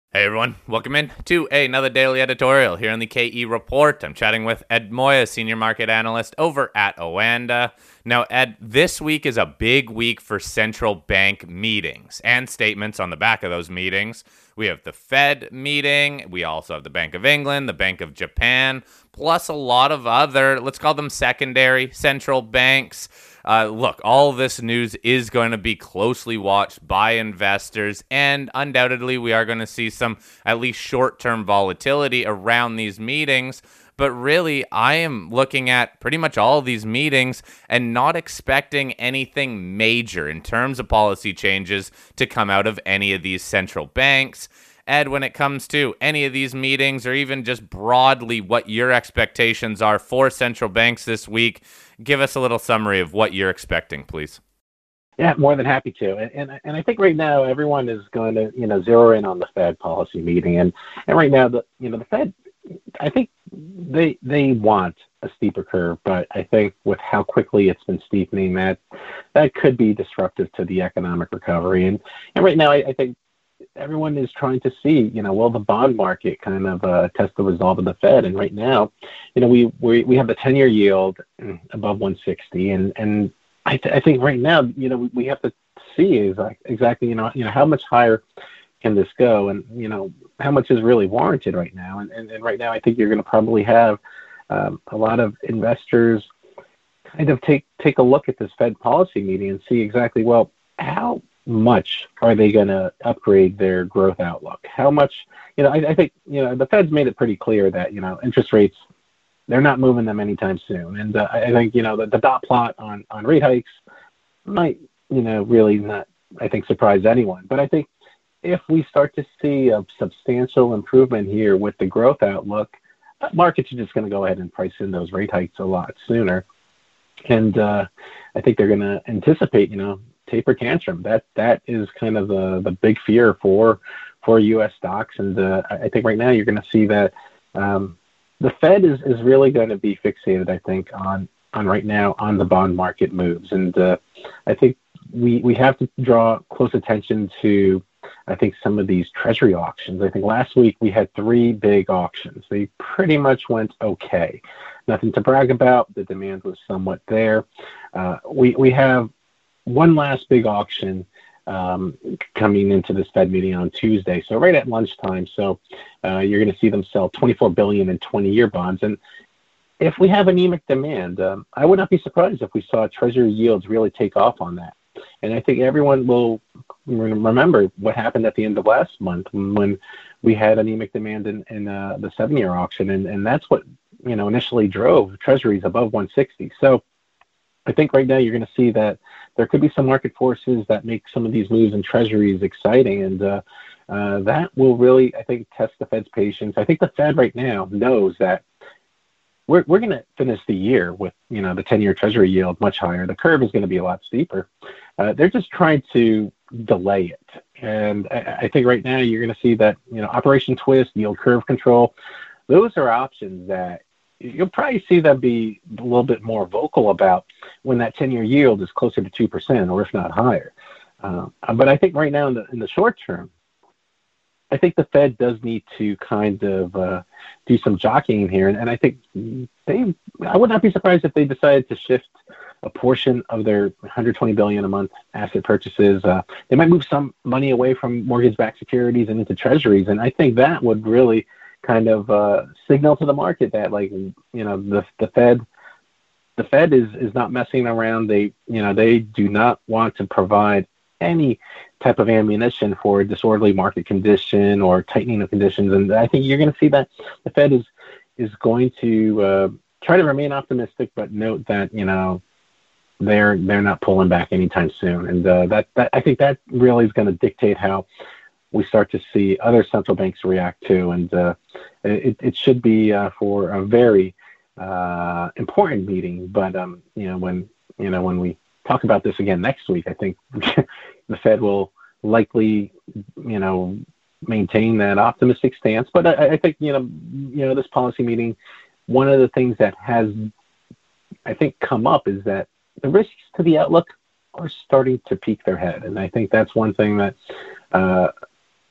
Hey everyone, welcome in to another daily editorial here on the KE Report. I'm chatting with Ed Moya, senior market analyst over at Oanda. Now, Ed, this week is a big week for central bank meetings and statements on the back of those meetings. We have the Fed meeting, we also have the Bank of England, the Bank of Japan, plus a lot of other, let's call them secondary central banks. Look, all this news is going to be closely watched by investors, and undoubtedly, we are going to see some at least short term volatility around these meetings. But really, I am looking at pretty much all of these meetings and not expecting anything major in terms of policy changes to come out of any of these central banks. Ed, when it comes to any of these meetings or even just broadly what your expectations are for central banks this week, give us a little summary of what you're expecting, please. Yeah, more than happy to. And I think right now everyone is going to zero in on the Fed policy meeting, and right now the Fed, I think they want a steeper curve, but I think with how quickly it's been steepening, that could be disruptive to the economic recovery. And right now I think everyone is trying to see, will the bond market kind of test the resolve of the Fed? And right now, we have the 10-year yield above 160, and I think right now, we have to see exactly, how much higher can this go, and how much is really warranted right now. And right now, I think you're going to probably have a lot of investors kind of take a look at this Fed policy meeting and see exactly, well, how much are they going to upgrade their growth outlook? How much, I think, the Fed's made it pretty clear that, interest rates, they're not moving them anytime soon. And I think, the dot plot on rate hikes might, really not, I think, surprise anyone. But I think if we start to see a substantial improvement here with the growth outlook, markets are just going to go ahead and price in those rate hikes a lot sooner. And I think they're going to anticipate, taper tantrum. That is kind of the big fear for U.S. stocks. And I think right now you're going to see that the Fed is really going to be fixated, I think, on right now on the bond market moves. And I think we have to draw close attention to, I think, some of these treasury auctions. I think last week we had 3 big auctions. They pretty much went okay. Nothing to brag about. The demand was somewhat there. We have one last big auction coming into this Fed meeting on Tuesday, so right at lunchtime. So you're going to see them sell $24 billion in 20-year bonds. And if we have anemic demand, I would not be surprised if we saw Treasury yields really take off on that. And I think everyone will remember what happened at the end of last month when we had anemic demand in the 7-year auction, and that's what initially drove Treasuries above 160. So I think right now you're going to see that there could be some market forces that make some of these moves in treasuries exciting, and that will really, I think, test the Fed's patience. I think the Fed right now knows that we're going to finish the year with the 10-year treasury yield much higher. The curve is going to be a lot steeper. They're just trying to delay it, and I think right now you're going to see that Operation Twist, yield curve control, those are options that you'll probably see them be a little bit more vocal about when that 10-year yield is closer to 2%, or if not higher. But I think right now in the short term, I think the Fed does need to kind of do some jockeying here. And I think I would not be surprised if they decided to shift a portion of their $120 billion a month asset purchases. They might move some money away from mortgage-backed securities and into treasuries. And I think that would really kind of signal to the market that, like, the Fed is not messing around. They do not want to provide any type of ammunition for a disorderly market condition or tightening of conditions. And I think you're going to see that the Fed is going to try to remain optimistic, but note that they're not pulling back anytime soon. And that I think that really is going to dictate how we start to see other central banks react to, and it should be for a very important meeting. But when we talk about this again next week, I think the Fed will likely maintain that optimistic stance. But I think this policy meeting, one of the things that has, I think, come up is that the risks to the outlook are starting to peek their head, and I think that's one thing that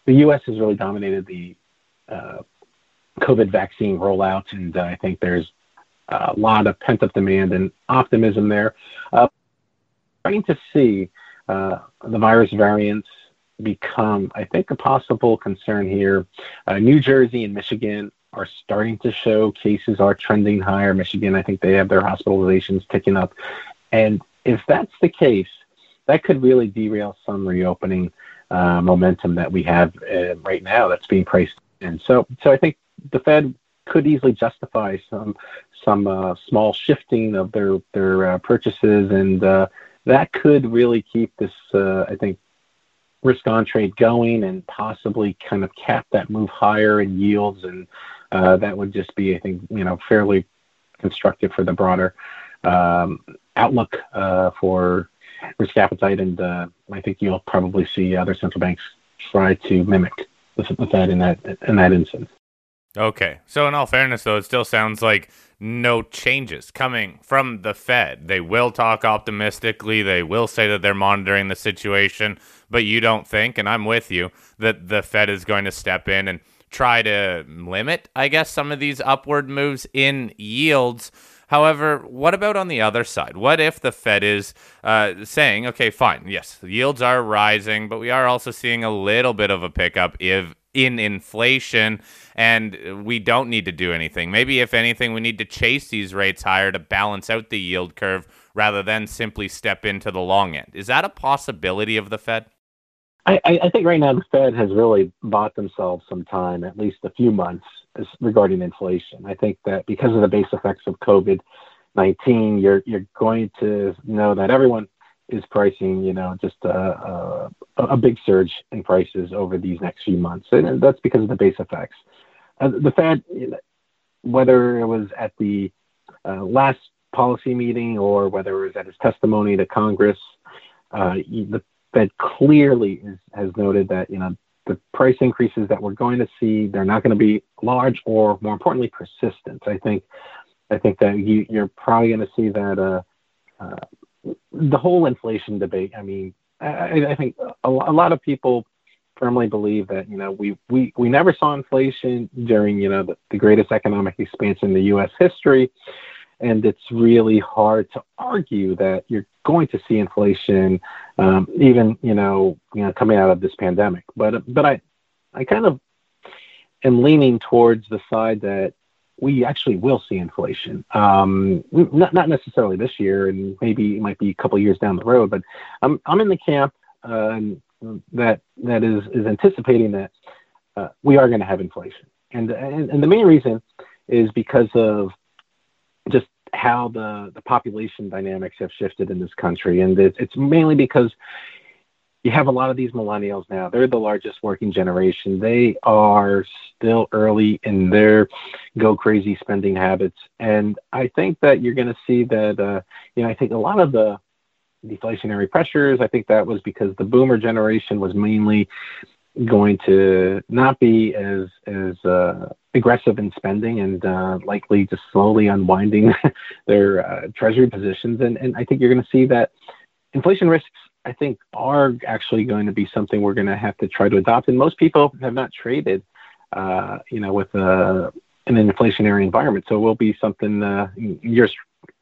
the U.S. has really dominated the uh, COVID vaccine rollout, and I think there's a lot of pent up demand and optimism there. Starting to see the virus variants become, I think, a possible concern here. New Jersey and Michigan are starting to show cases are trending higher. Michigan, I think they have their hospitalizations ticking up. And if that's the case, that could really derail some reopening momentum that we have right now that's being priced in. So I think the Fed could easily justify some small shifting of their purchases, and that could really keep this, I think, risk on trade going and possibly kind of cap that move higher in yields, and that would just be, I think, fairly constructive for the broader outlook for risk appetite, and I think you'll probably see other central banks try to mimic the Fed in that instance. Okay. So in all fairness, though, it still sounds like no changes coming from the Fed. They will talk optimistically. They will say that they're monitoring the situation, but you don't think, and I'm with you, that the Fed is going to step in and try to limit, I guess, some of these upward moves in yields. However, what about on the other side? What if the Fed is saying, okay, fine, yes, the yields are rising, but we are also seeing a little bit of a pickup in inflation, and we don't need to do anything. Maybe, if anything, we need to chase these rates higher to balance out the yield curve rather than simply step into the long end. Is that a possibility of the Fed? I think right now the Fed has really bought themselves some time, at least a few months, regarding inflation. I think that because of the base effects of COVID-19, you're going to know that everyone is pricing, just a big surge in prices over these next few months, and that's because of the base effects. The Fed, whether it was at the last policy meeting or whether it was at his testimony to Congress, the Fed clearly has noted that the price increases that we're going to see, they're not going to be large or, more importantly, persistent. I think that you're probably going to see that the whole inflation debate. I mean, I think a lot of people firmly believe that we never saw inflation during the greatest economic expansion in the U.S. history, and it's really hard to argue that you're going to see inflation even coming out of this pandemic. But I kind of am leaning towards the side that we actually will see inflation. Not necessarily this year, and maybe it might be a couple of years down the road. But I'm in the camp that is anticipating that we are going to have inflation, and the main reason is because of just how the population dynamics have shifted in this country, and it's mainly because you have a lot of these millennials now. They're the largest working generation. They are still early in their go crazy spending habits. And I think that you're going to see that, I think a lot of the deflationary pressures, I think that was because the boomer generation was mainly going to not be as aggressive in spending and likely just slowly unwinding their treasury positions. And I think you're going to see that inflation risks, I think, are actually going to be something we're going to have to try to adopt. And most people have not traded, with an inflationary environment. So it will be something yours,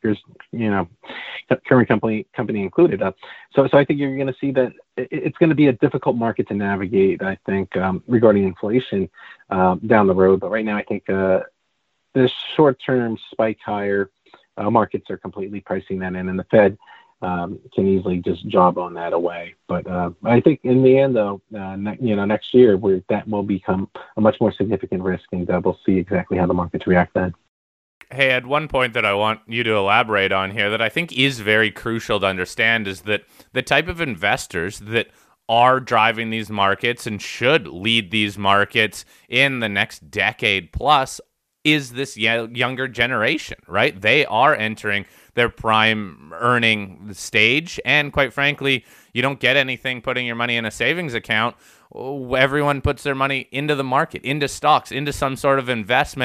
current company included. So I think you're going to see that it's going to be a difficult market to navigate, I think, regarding inflation down the road. But right now, I think this short-term spike higher markets are completely pricing that in, and the Fed can easily just jawbone that away. But I think in the end, though, next year, that will become a much more significant risk, and we'll see exactly how the markets react then. Hey, Ed, one point that I want you to elaborate on here that I think is very crucial to understand is that the type of investors that are driving these markets and should lead these markets in the next decade plus is this younger generation, right? They are entering their prime earning stage, and quite frankly, you don't get anything putting your money in a savings account. Everyone puts their money into the market, into stocks, into some sort of investment.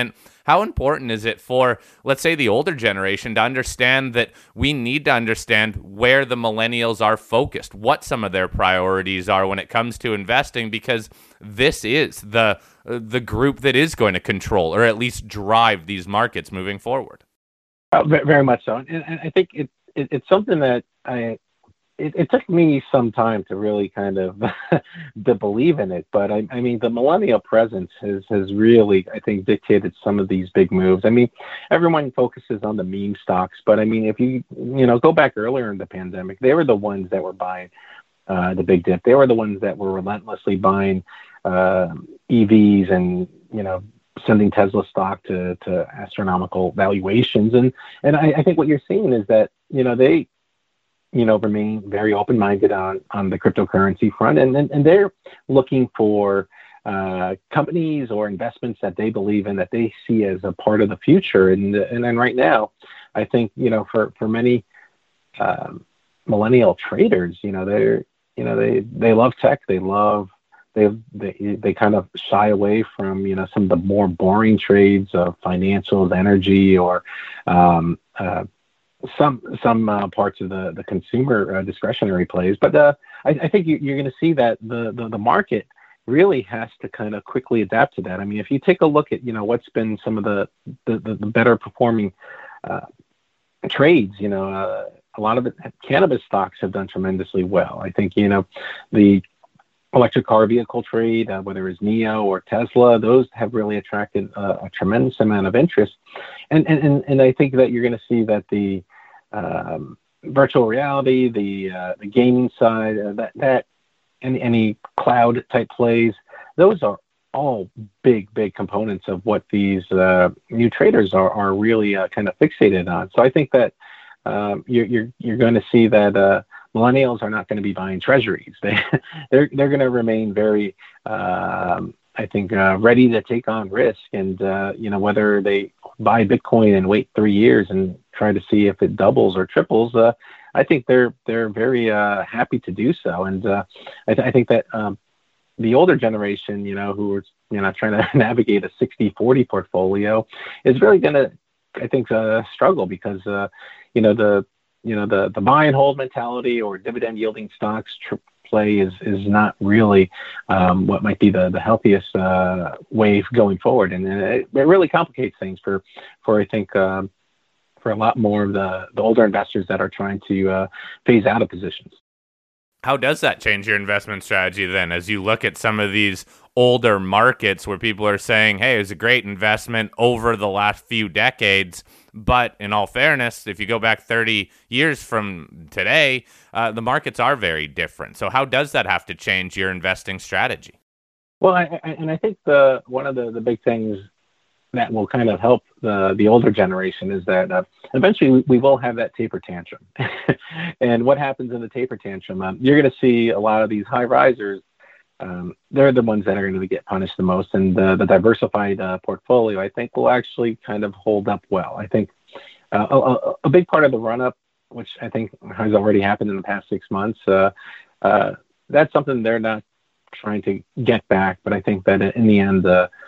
how important is it for, let's say, the older generation to understand that we need to understand where the millennials are focused, what some of their priorities are when it comes to investing, because this is the group that is going to control or at least drive these markets moving forward. Very much so. And I think it's something that it took me some time to really kind of to believe in it. But I mean, the millennial presence has really, I think, dictated some of these big moves. I mean, everyone focuses on the meme stocks, but I mean, if you go back earlier in the pandemic, they were the ones that were buying the big dip. They were the ones that were relentlessly buying EVs and, sending Tesla stock to astronomical valuations. And I think what you're seeing is that, they, remain very open-minded on the cryptocurrency front, and they're looking for companies or investments that they believe in, that they see as a part of the future. And right now, I think, for many millennial traders, they love tech. They kind of shy away from some of the more boring trades of financials, energy, or some parts of the consumer discretionary plays. But I think you're going to see that the market really has to kind of quickly adapt to that. I mean, if you take a look at what's been some of the better performing trades, a lot of it, cannabis stocks have done tremendously well. I think the electric car vehicle trade, whether it's NIO or Tesla, those have really attracted a tremendous amount of interest. And I think that you're going to see that the virtual reality, the gaming side, that any cloud type plays, those are all big components of what these new traders are really kind of fixated on. So I think that you're going to see that millennials are not going to be buying treasuries. They're going to remain very, I think, ready to take on risk. And whether they buy Bitcoin and wait 3 years and try to see if it doubles or triples, I think they're very happy to do so. And I think that the older generation, who are trying to navigate a 60-40 portfolio, is really going to, I think, struggle, because the buy and hold mentality or dividend yielding stocks play is not really what might be the healthiest way going forward. And it really complicates things for I think, for a lot more of the older investors that are trying to phase out of positions. How does that change your investment strategy then, as you look at some of these older markets where people are saying, hey, it was a great investment over the last few decades, but in all fairness, if you go back 30 years from today, the markets are very different. So how does that have to change your investing strategy? Well, I think one of the big things that will kind of help the older generation is that eventually we will have that taper tantrum. And what happens in the taper tantrum? You're going to see a lot of these high risers. They're the ones that are going to get punished the most. And the diversified portfolio, I think, will actually kind of hold up well. I think a big part of the run-up, which I think has already happened in the past 6 months, that's something they're not trying to get back. But I think that in the end,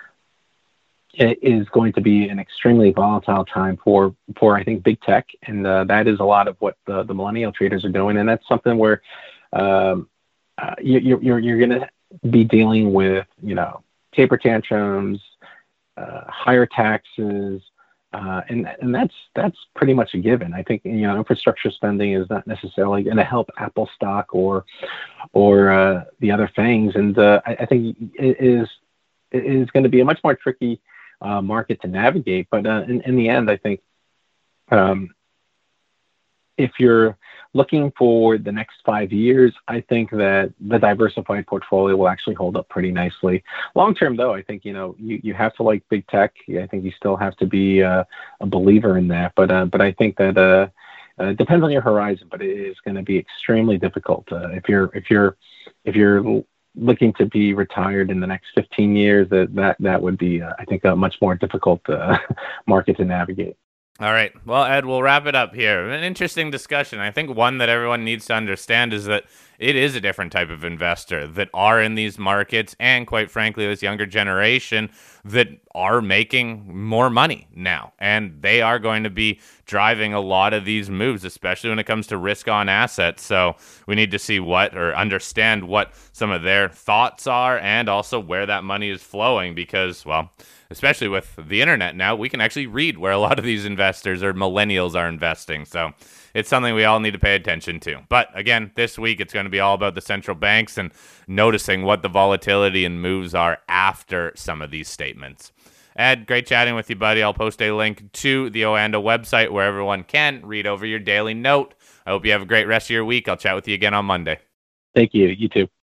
it is going to be an extremely volatile time for I think, big tech, and that is a lot of what the millennial traders are doing, and that's something where you're going to be dealing with taper tantrums, higher taxes, and that's pretty much a given. I think infrastructure spending is not necessarily going to help Apple stock or the other things, and I think it is going to be a much more tricky market to navigate. But in the end, I think if you're looking for the next 5 years, I think that the diversified portfolio will actually hold up pretty nicely. Long term, though, I think you have to like big tech. I think you still have to be a believer in that. But I think that it depends on your horizon. But it is going to be extremely difficult if you're looking to be retired in the next 15 years. That would be, I think, a much more difficult market to navigate. All right. Well, Ed, we'll wrap it up here. An interesting discussion. I think one that everyone needs to understand is that it is a different type of investor that are in these markets, and quite frankly, this younger generation that are making more money now. And they are going to be driving a lot of these moves, especially when it comes to risk on assets. So we need to see what, or understand what some of their thoughts are, and also where that money is flowing, because, well, especially with the internet now, we can actually read where a lot of these investors or millennials are investing. So it's something we all need to pay attention to. But again, this week it's going to be all about the central banks and noticing what the volatility and moves are after some of these statements. Ed, great chatting with you, buddy. I'll post a link to the Oanda website where everyone can read over your daily note. I hope you have a great rest of your week. I'll chat with you again on Monday. Thank you. You too.